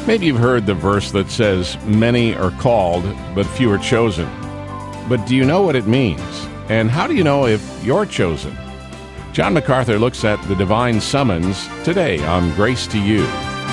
Maybe you've heard the verse that says, "Many are called, but few are chosen." But do you know what it means? And how do you know if you're chosen? John MacArthur looks at the divine summons today on Grace to You.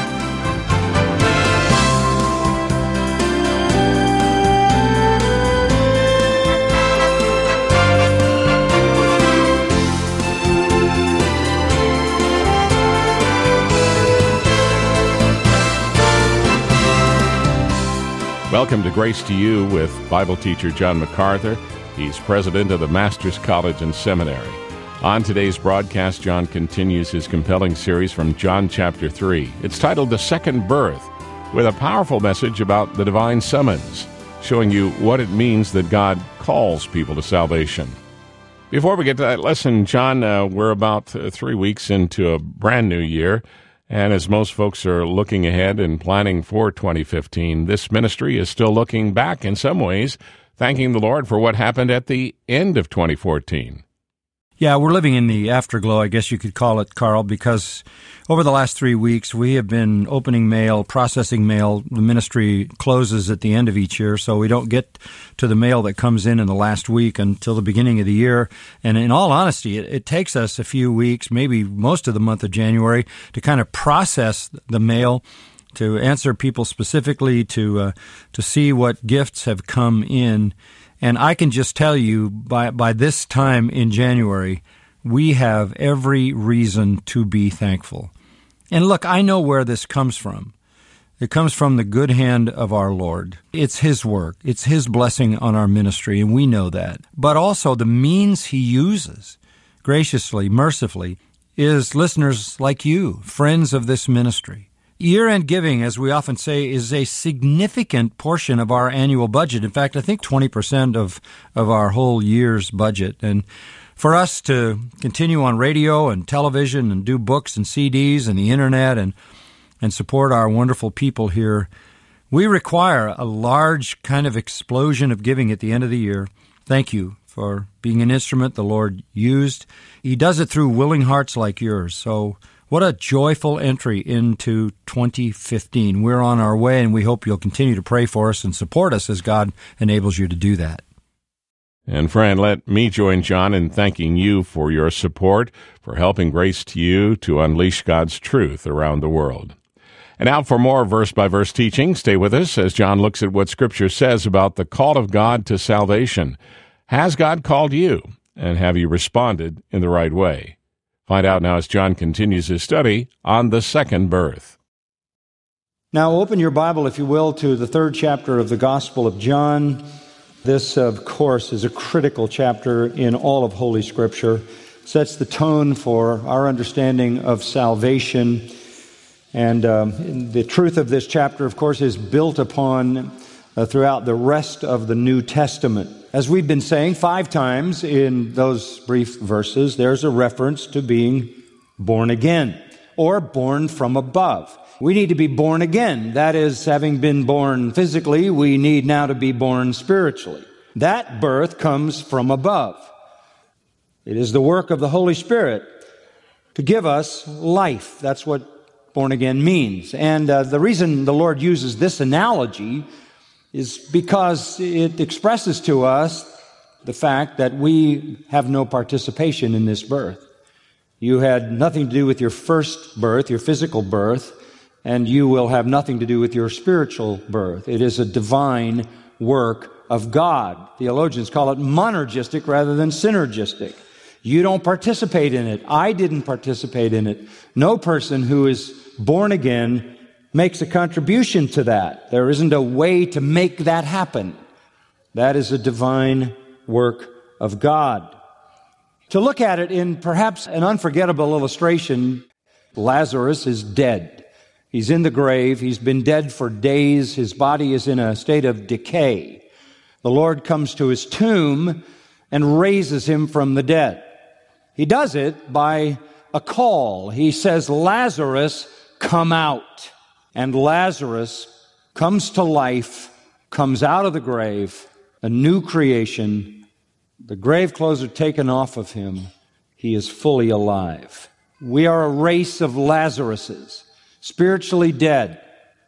Welcome to Grace to You with Bible teacher John MacArthur. He's president of the Master's College and Seminary. On today's broadcast, John continues his compelling series from John chapter 3. It's titled The Second Birth, with a powerful message about the divine summons, showing you what it means that God calls people to salvation. Before we get to that lesson, John, we're about 3 weeks into a brand new year. And as most folks are looking ahead and planning for 2015, this ministry is still looking back in some ways, thanking the Lord for what happened at the end of 2014. Yeah, we're living in the afterglow, I guess you could call it, Carl, because over the last 3 weeks, we have been opening mail, processing mail. The ministry closes at the end of each year, so we don't get to the mail that comes in the last week until the beginning of the year. And in all honesty, it takes us a few weeks, maybe most of the month of January, to kind of process the mail, to answer people specifically, to see what gifts have come in. And I can just tell you, by this time in January, we have every reason to be thankful. And look, I know where this comes from. It comes from the good hand of our Lord. It's His work. It's His blessing on our ministry, and we know that. But also the means He uses, graciously, mercifully, is listeners like you, friends of this ministry. Year-end giving, as we often say, is a significant portion of our annual budget. In fact, I think 20% of our whole year's budget. And for us to continue on radio and television and do books and CDs and the internet and support our wonderful people here, we require a large kind of explosion of giving at the end of the year. Thank you for being an instrument the Lord used. He does it through willing hearts like yours. So what a joyful entry into 2015. We're on our way, and we hope you'll continue to pray for us and support us as God enables you to do that. And friend, let me join John in thanking you for your support, for helping Grace to You to unleash God's truth around the world. And now for more verse-by-verse teaching, stay with us as John looks at what Scripture says about the call of God to salvation. Has God called you, and have you responded in the right way? Find out now as John continues his study on the second birth. Now open your Bible, if you will, to the 3rd chapter of the Gospel of John. This, of course, is a critical chapter in all of Holy Scripture. It sets the tone for our understanding of salvation. And the truth of this chapter, of course, is built upon throughout the rest of the New Testament. As we've been saying 5 times in those brief verses, there's a reference to being born again or born from above. We need to be born again. That is, having been born physically, we need now to be born spiritually. That birth comes from above. It is the work of the Holy Spirit to give us life. That's what born again means. And the reason the Lord uses this analogy is because it expresses to us the fact that we have no participation in this birth. You had nothing to do with your first birth, your physical birth, and you will have nothing to do with your spiritual birth. It is a divine work of God. Theologians call it monergistic rather than synergistic. You don't participate in it. I didn't participate in it. No person who is born again makes a contribution to that. There isn't a way to make that happen. That is a divine work of God. To look at it in perhaps an unforgettable illustration, Lazarus is dead. He's in the grave. He's been dead for days. His body is in a state of decay. The Lord comes to his tomb and raises him from the dead. He does it by a call. He says, "Lazarus, come out." And Lazarus comes to life, comes out of the grave, a new creation. The grave clothes are taken off of him. He is fully alive. We are a race of Lazaruses, spiritually dead.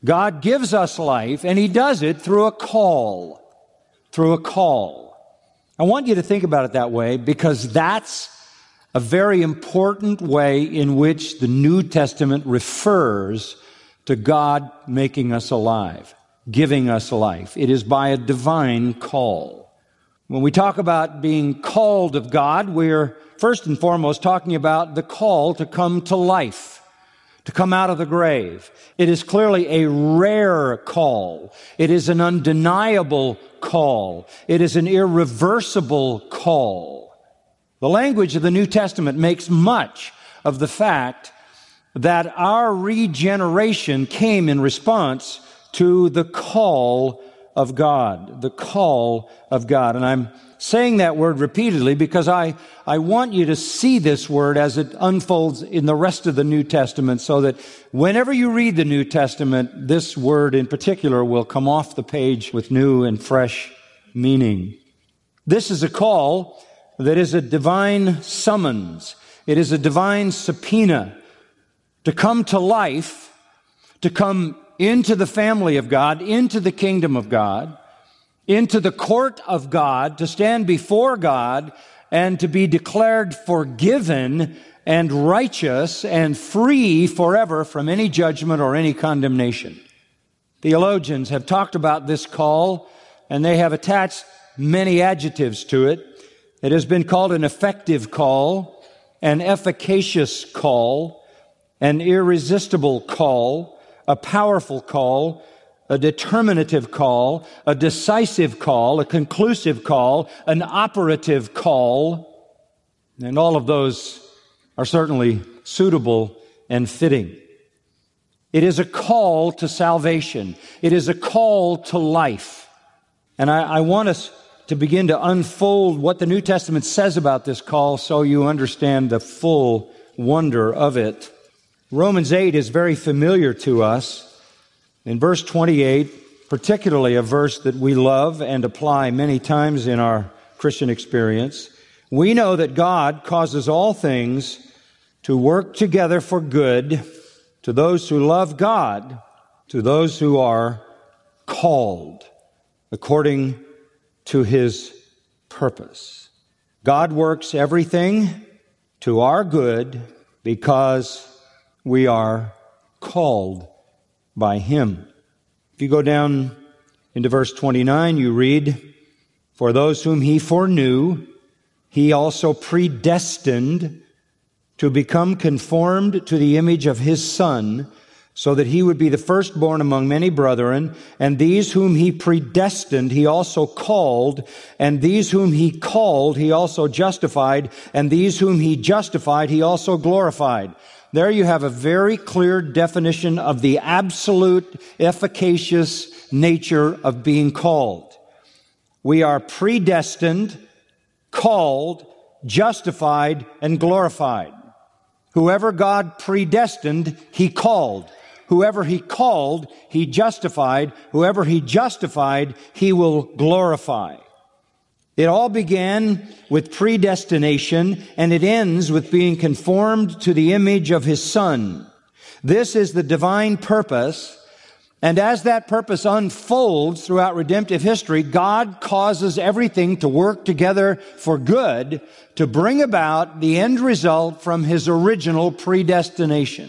God gives us life, and He does it through a call. Through a call. I want you to think about it that way, because that's a very important way in which the New Testament refers to God making us alive, giving us life. It is by a divine call. When we talk about being called of God, we're first and foremost talking about the call to come to life, to come out of the grave. It is clearly a rare call. It is an undeniable call. It is an irreversible call. The language of the New Testament makes much of the fact that our regeneration came in response to the call of God, the call of God. And I'm saying that word repeatedly because I want you to see this word as it unfolds in the rest of the New Testament, so that whenever you read the New Testament, this word in particular will come off the page with new and fresh meaning. This is a call that is a divine summons. It is a divine subpoena to come to life, to come into the family of God, into the kingdom of God, into the court of God, to stand before God and to be declared forgiven and righteous and free forever from any judgment or any condemnation. Theologians have talked about this call, and they have attached many adjectives to it. It has been called an effective call, an efficacious call, an irresistible call, a powerful call, a determinative call, a decisive call, a conclusive call, an operative call. And all of those are certainly suitable and fitting. It is a call to salvation. It is a call to life. And I want us to begin to unfold what the New Testament says about this call so you understand the full wonder of it. Romans 8 is very familiar to us. In verse 28, particularly a verse that we love and apply many times in our Christian experience, we know that God causes all things to work together for good to those who love God, to those who are called according to His purpose. God works everything to our good because we are called by Him. If you go down into verse 29, you read, "For those whom He foreknew, He also predestined to become conformed to the image of His Son, so that He would be the firstborn among many brethren. And these whom He predestined, He also called. And these whom He called, He also justified. And these whom He justified, He also glorified." There you have a very clear definition of the absolute efficacious nature of being called. We are predestined, called, justified, and glorified. Whoever God predestined, He called. Whoever He called, He justified. Whoever He justified, He will glorify. It all began with predestination, and it ends with being conformed to the image of His Son. This is the divine purpose, and as that purpose unfolds throughout redemptive history, God causes everything to work together for good to bring about the end result from His original predestination.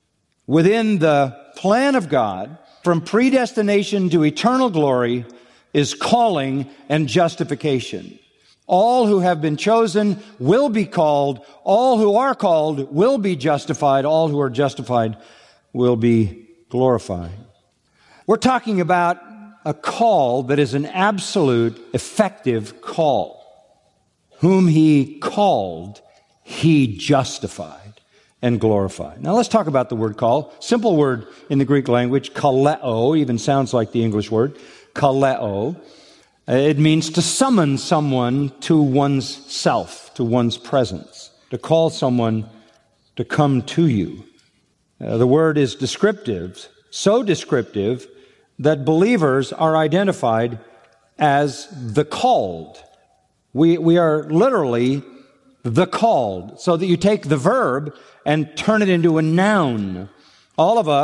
Within the plan of God, from predestination to eternal glory, is calling and justification. All who have been chosen will be called. All who are called will be justified. All who are justified will be glorified. We're talking about a call that is an absolute, effective call. Whom He called, He justified and glorified. Now let's talk about the word call. Simple word in the Greek language, kaleo, even sounds like the English word. Kaleo. It means to summon someone to one's self, to one's presence, to call someone to come to you. The word is descriptive, so descriptive that believers are identified as the called. We are literally the called, so that you take the verb and turn it into a noun. All of us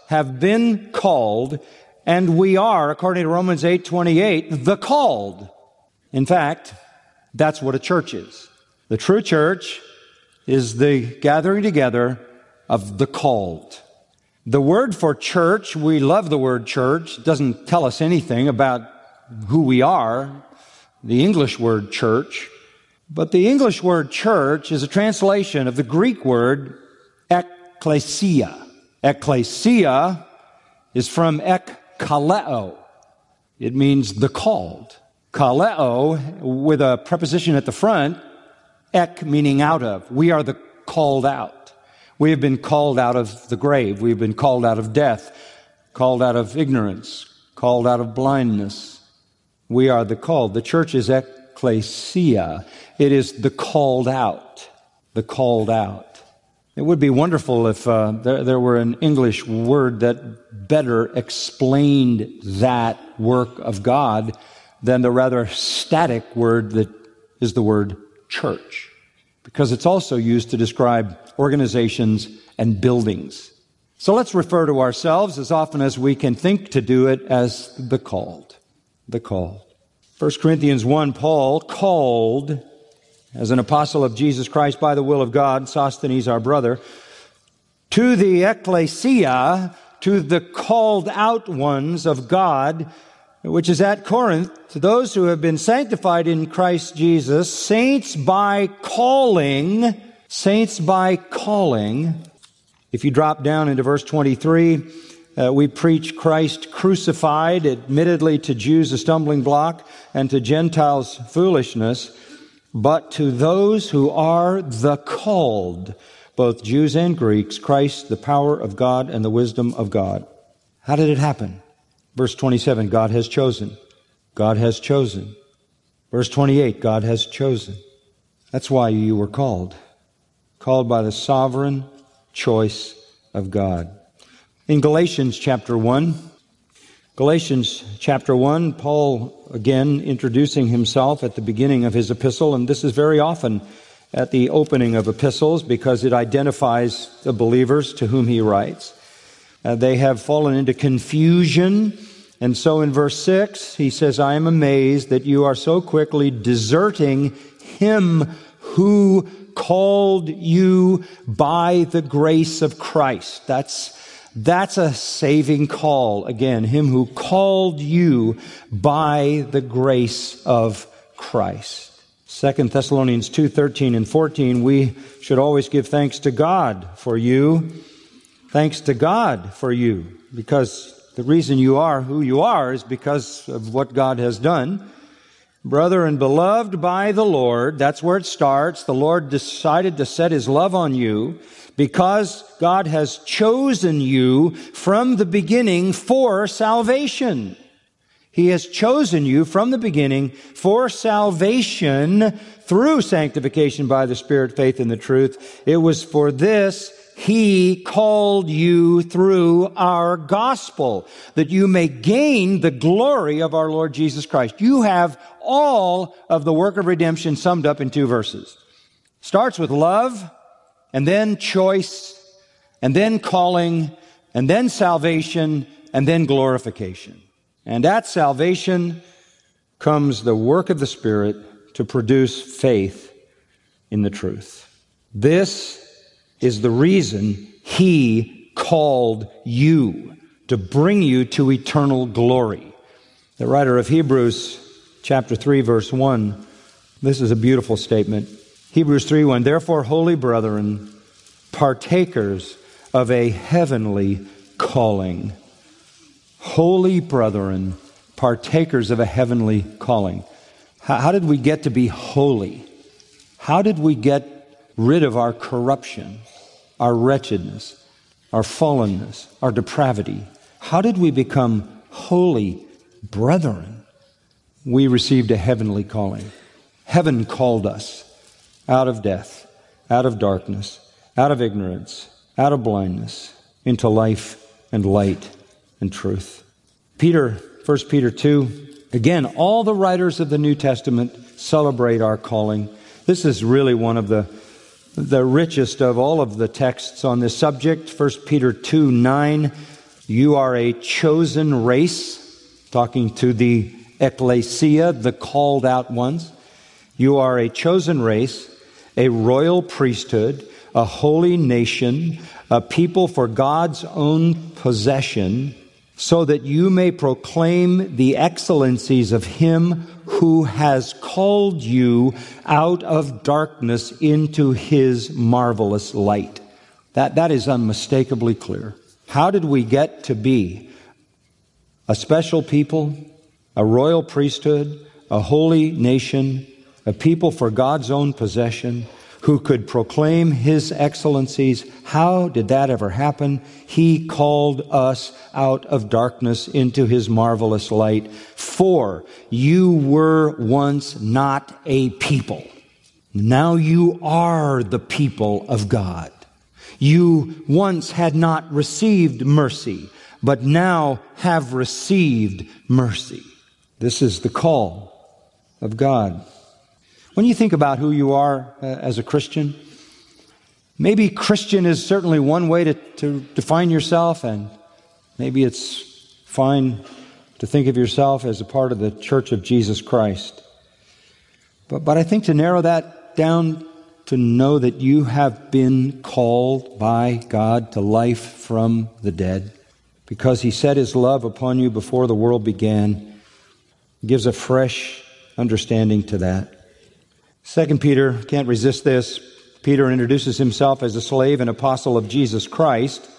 have been called, and we are, according to Romans 8:28, the called. In fact, that's what a church is. The true church is the gathering together of the called. The word for church, we love the word church, doesn't tell us anything about who we are, the English word church. But the English word church is a translation of the Greek word ekklesia. Ekklesia is from ekkaleo. It means the called. Kaleo, with a preposition at the front, ek meaning out of. We are the called out. We have been called out of the grave. We've been called out of death, called out of ignorance, called out of blindness. We are the called. The church is ekklesia. It is the called out. The called out. It would be wonderful if there were an English word that better explained that work of God than the rather static word that is the word church, because it's also used to describe organizations and buildings. So let's refer to ourselves as often as we can think to do it as the called. The called. 1 Corinthians 1, Paul called as an apostle of Jesus Christ by the will of God, Sosthenes our brother, to the ecclesia, to the called out ones of God, which is at Corinth, to those who have been sanctified in Christ Jesus, saints by calling. If you drop down into verse 23, we preach Christ crucified, admittedly to Jews a stumbling block, and to Gentiles foolishness, but to those who are the called, both Jews and Greeks, Christ, the power of God and the wisdom of God. How did it happen? Verse 27, God has chosen. God has chosen. Verse 28, God has chosen. That's why you were called. Called by the sovereign choice of God. In Galatians chapter 1, Paul again introducing himself at the beginning of his epistle, and this is very often at the opening of epistles because it identifies the believers to whom he writes. They have fallen into confusion, and so in verse 6 he says, I am amazed that you are so quickly deserting him who called you by the grace of Christ. That's a saving call. Again, him who called you by the grace of Christ. 2 Thessalonians 2:13 and 14, we should always give thanks to God for you. Thanks to God for you, because the reason you are who you are is because of what God has done. Brother and beloved by the Lord, that's where it starts. The Lord decided to set His love on you because God has chosen you from the beginning for salvation. He has chosen you from the beginning for salvation through sanctification by the Spirit, faith in the truth. It was for this He called you through our gospel, that you may gain the glory of our Lord Jesus Christ. You have all of the work of redemption summed up in 2 verses. Starts with love, and then choice, and then calling, and then salvation, and then glorification. And at salvation comes the work of the Spirit to produce faith in the truth. This is the reason He called you, to bring you to eternal glory. The writer of Hebrews chapter 3, verse 1, this is a beautiful statement. Hebrews 3:1, therefore, holy brethren, partakers of a heavenly calling. Holy brethren, partakers of a heavenly calling. How did we get to be holy? How did we get rid of our corruption, our wretchedness, our fallenness, our depravity? How did we become holy brethren? We received a heavenly calling. Heaven called us out of death, out of darkness, out of ignorance, out of blindness, into life and light and truth. 1 Peter 2, again, all the writers of the New Testament celebrate our calling. This is really one of the richest of all of the texts on this subject. 1 Peter 2:9, You are a chosen race, talking to the ecclesia, the called out ones. You are a chosen race, a royal priesthood, a holy nation, a people for God's own possession, so that you may proclaim the excellencies of Him who has called you out of darkness into His marvelous light. That is unmistakably clear. How did we get to be a special people, a royal priesthood, a holy nation, a people for God's own possession, who could proclaim His excellencies? How did that ever happen? He called us out of darkness into His marvelous light. For you were once not a people. Now you are the people of God. You once had not received mercy, but now have received mercy. This is the call of God. When you think about who you are as a Christian, maybe Christian is certainly one way to define yourself, and maybe it's fine to think of yourself as a part of the Church of Jesus Christ. But I think to narrow that down to know that you have been called by God to life from the dead, because He set His love upon you before the world began, gives a fresh understanding to that. 2 Peter, can't resist this. Peter introduces himself as a slave and apostle of Jesus Christ.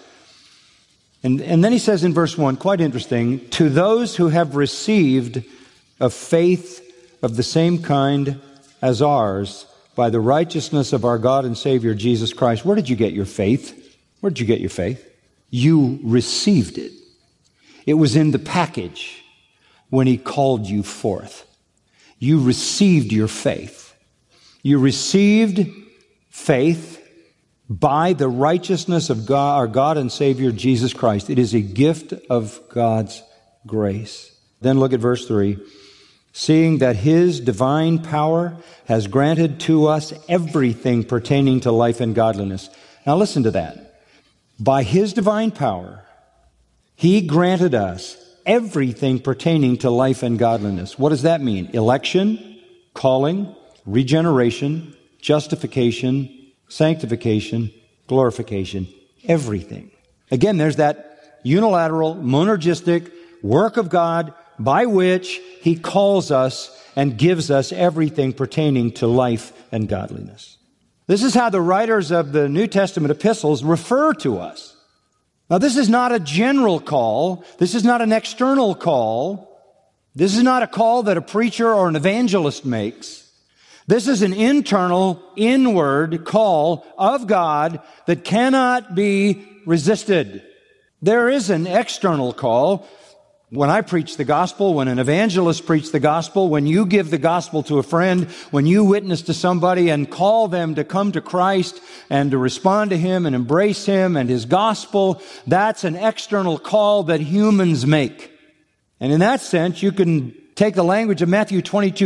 And then he says in verse 1, quite interesting, to those who have received a faith of the same kind as ours by the righteousness of our God and Savior Jesus Christ. Where did you get your faith? Where did you get your faith? You received it. It was in the package when He called you forth. You received your faith. You received faith by the righteousness of God, our God and Savior Jesus Christ. It is a gift of God's grace. Then look at verse 3. Seeing that His divine power has granted to us everything pertaining to life and godliness. Now listen to that. By His divine power, He granted us everything pertaining to life and godliness. What does that mean? Election, calling, regeneration, justification, sanctification, glorification, everything. Again, there's that unilateral, monergistic work of God by which He calls us and gives us everything pertaining to life and godliness. This is how the writers of the New Testament epistles refer to us. Now, this is not a general call. This is not an external call. This is not a call that a preacher or an evangelist makes. This is an internal, inward call of God that cannot be resisted. There is an external call. When I preach the gospel, when an evangelist preaches the gospel, when you give the gospel to a friend, when you witness to somebody and call them to come to Christ and to respond to Him and embrace Him and His gospel, that's an external call that humans make. And in that sense, you can take the language of Matthew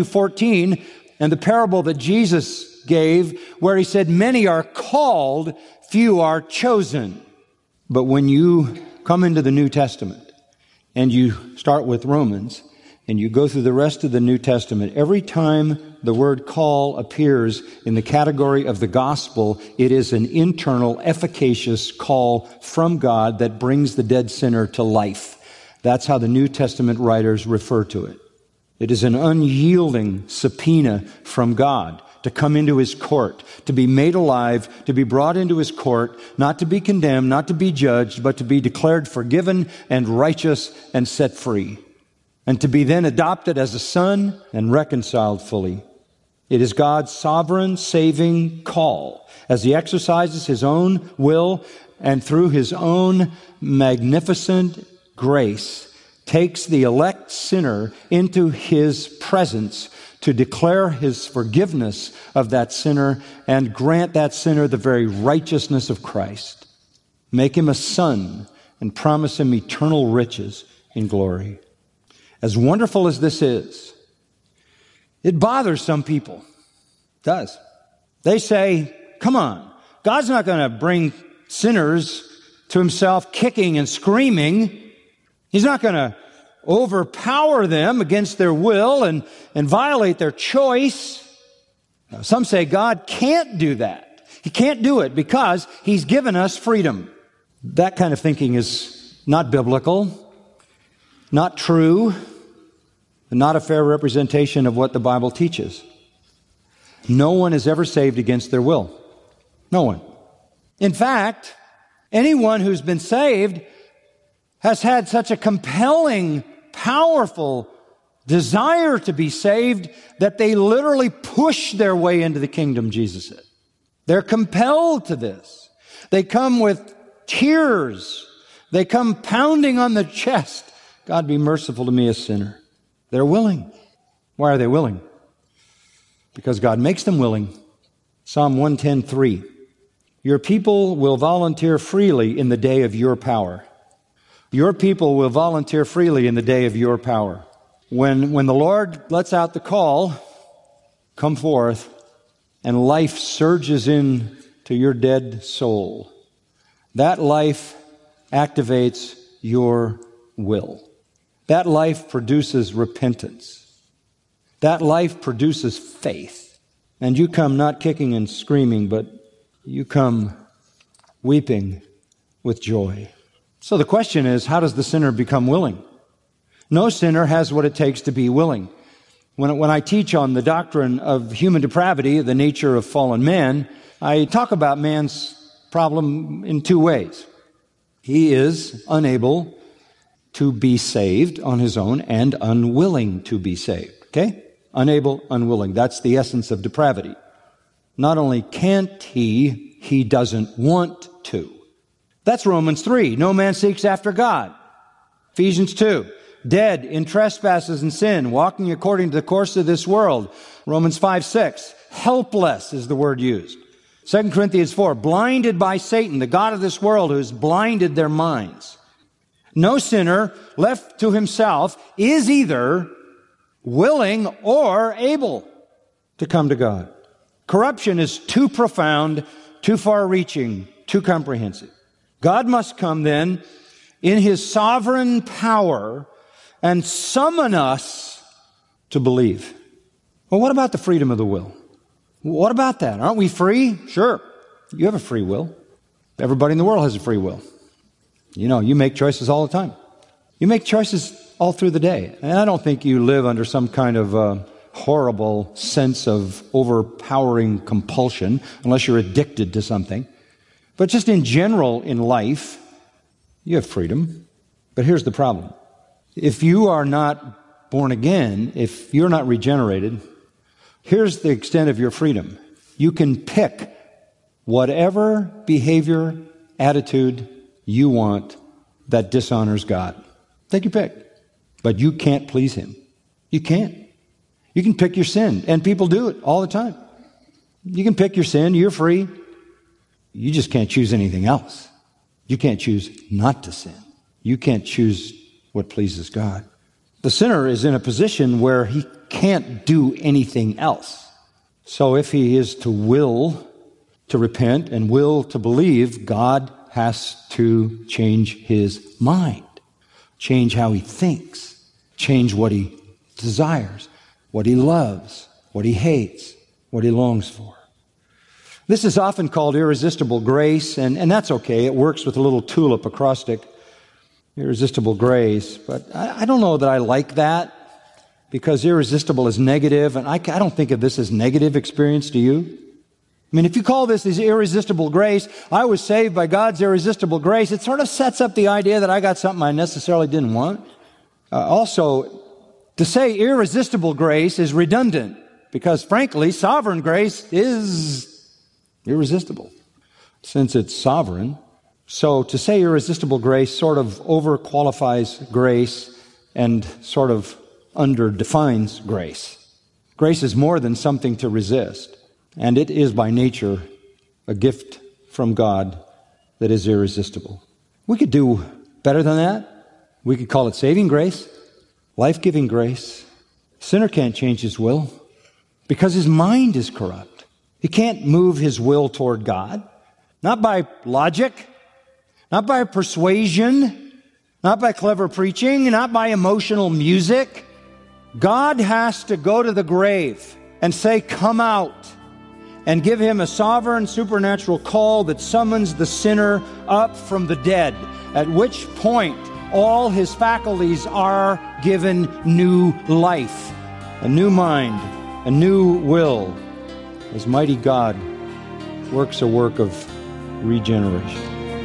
22:14 and the parable that Jesus gave, where He said, many are called, few are chosen. But when you come into the New Testament, and you start with Romans, and you go through the rest of the New Testament, every time the word call appears in the category of the gospel, it is an internal, efficacious call from God that brings the dead sinner to life. That's how the New Testament writers refer to it. It is an unyielding subpoena from God to come into His court, to be made alive, to be brought into His court, not to be condemned, not to be judged, but to be declared forgiven and righteous and set free, and to be then adopted as a son and reconciled fully. It is God's sovereign, saving call as He exercises His own will and through His own magnificent grace takes the elect sinner into His presence to declare His forgiveness of that sinner and grant that sinner the very righteousness of Christ. Make him a son and promise him eternal riches in glory. As wonderful as this is, it bothers some people. It does. They say, come on, God's not going to bring sinners to himself, kicking and screaming. He's not going to overpower them against their will and violate their choice. Now, some say God can't do that. He can't do it because He's given us freedom. That kind of thinking is not biblical, not true, and not a fair representation of what the Bible teaches. No one is ever saved against their will. No one. In fact, anyone who's been saved has had such a compelling, powerful desire to be saved that they literally push their way into the kingdom, Jesus said. They're compelled to this. They come with tears. They come pounding on the chest. God, be merciful to me, a sinner. They're willing. Why are they willing? Because God makes them willing. Psalm 110:3. Your people will volunteer freely in the day of your power. Your people will volunteer freely in the day of your power. When the Lord lets out the call, come forth, and life surges in to your dead soul, that life activates your will. That life produces repentance. That life produces faith. And you come not kicking and screaming, but you come weeping with joy. So the question is, how does the sinner become willing? No sinner has what it takes to be willing. When I teach on the doctrine of human depravity, the nature of fallen man, I talk about man's problem in two ways. He is unable to be saved on his own and unwilling to be saved. Okay? Unable, unwilling. That's the essence of depravity. Not only can't he doesn't want to. That's Romans 3. No man seeks after God. Ephesians 2. Dead in trespasses and sin, walking according to the course of this world. Romans 5:6. Helpless is the word used. 2 Corinthians 4. Blinded by Satan, the god of this world, who has blinded their minds. No sinner left to himself is either willing or able to come to God. Corruption is too profound, too far-reaching, too comprehensive. God must come then in His sovereign power and summon us to believe. Well, what about the freedom of the will? What about that? Aren't we free? Sure. You have a free will. Everybody in the world has a free will. You know, you make choices all the time. You make choices all through the day. And I don't think you live under some kind of horrible sense of overpowering compulsion, unless you're addicted to something. But just in general in life, you have freedom. But here's the problem. If you are not born again, if you're not regenerated, here's the extent of your freedom. You can pick whatever behavior, attitude you want that dishonors God. Take your pick. But you can't please Him. You can't. You can pick your sin, and people do it all the time. You can pick your sin, you're free. You just can't choose anything else. You can't choose not to sin. You can't choose what pleases God. The sinner is in a position where he can't do anything else. So if he is to will to repent and will to believe, God has to change his mind, change how he thinks, change what he desires, what he loves, what he hates, what he longs for. This is often called irresistible grace, and that's okay. It works with a little tulip acrostic, irresistible grace. But I don't know that I like that, because irresistible is negative, and I don't think of this as negative experience, do you? I mean, if you call this irresistible grace, I was saved by God's irresistible grace, it sort of sets up the idea that I got something I necessarily didn't want. Also, to say irresistible grace is redundant, because frankly, sovereign grace is irresistible, since it's sovereign. So to say irresistible grace sort of overqualifies grace and sort of underdefines grace. Grace is more than something to resist, and it is by nature a gift from God that is irresistible. We could do better than that. We could call it saving grace, life-giving grace. Sinner can't change his will because his mind is corrupt. He can't move his will toward God, not by logic, not by persuasion, not by clever preaching, not by emotional music. God has to go to the grave and say, "Come out," and give him a sovereign supernatural call that summons the sinner up from the dead, at which point all his faculties are given new life, a new mind, a new will, as mighty God works a work of regeneration.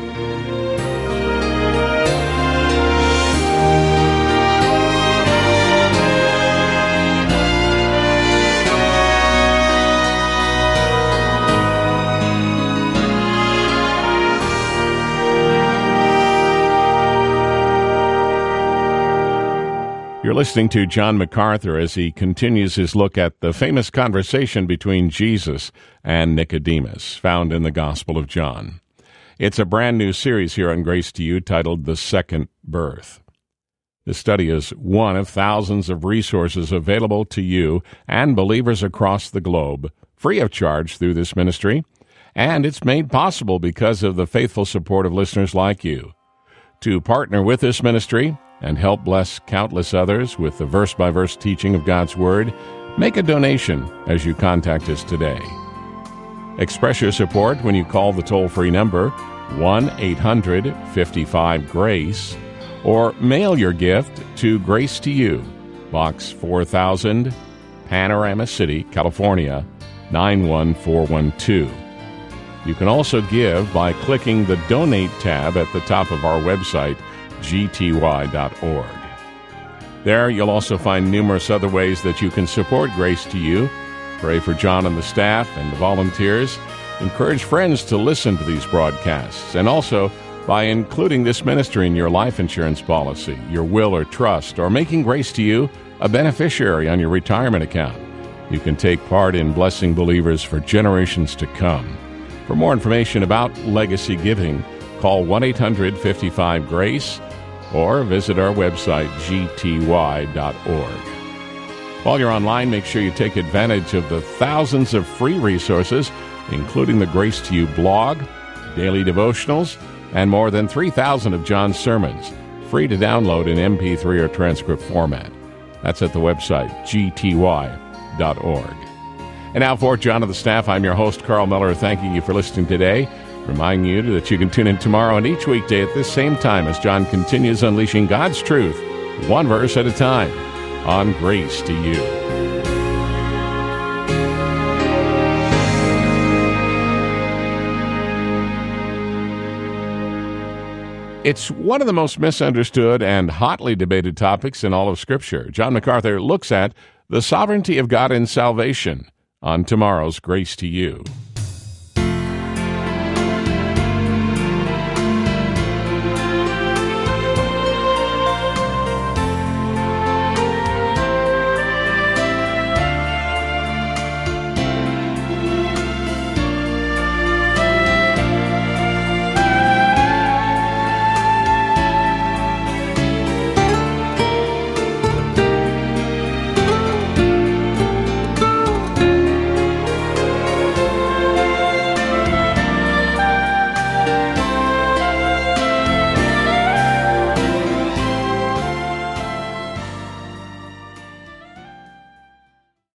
You're listening to John MacArthur as he continues his look at the famous conversation between Jesus and Nicodemus, found in the Gospel of John. It's a brand new series here on Grace to You titled The Second Birth. This study is one of thousands of resources available to you and believers across the globe, free of charge through this ministry, and it's made possible because of the faithful support of listeners like you. To partner with this ministry and help bless countless others with the verse-by-verse teaching of God's Word, make a donation as you contact us today. Express your support when you call the toll-free number 1-800-55-GRACE or mail your gift to Grace to You, Box 4000, Panorama City, California, 91412. You can also give by clicking the Donate tab at the top of our website, gty.org. There you'll also find numerous other ways that you can support Grace to You. Pray for John and the staff and the volunteers. Encourage friends to listen to these broadcasts, and also by including this ministry in your life insurance policy, your will or trust, or making Grace to You a beneficiary on your retirement account. You can take part in blessing believers for generations to come. For more information about legacy giving, call 1-800-55-GRACE or visit our website, gty.org. While you're online, make sure you take advantage of the thousands of free resources, including the Grace to You blog, daily devotionals, and more than 3,000 of John's sermons, free to download in MP3 or transcript format. That's at the website, gty.org. And now for John and the staff, I'm your host, Carl Miller, thanking you for listening today, reminding you that you can tune in tomorrow and each weekday at this same time as John continues unleashing God's truth, one verse at a time, on Grace to You. It's one of the most misunderstood and hotly debated topics in all of Scripture. John MacArthur looks at the sovereignty of God in salvation on tomorrow's Grace to You.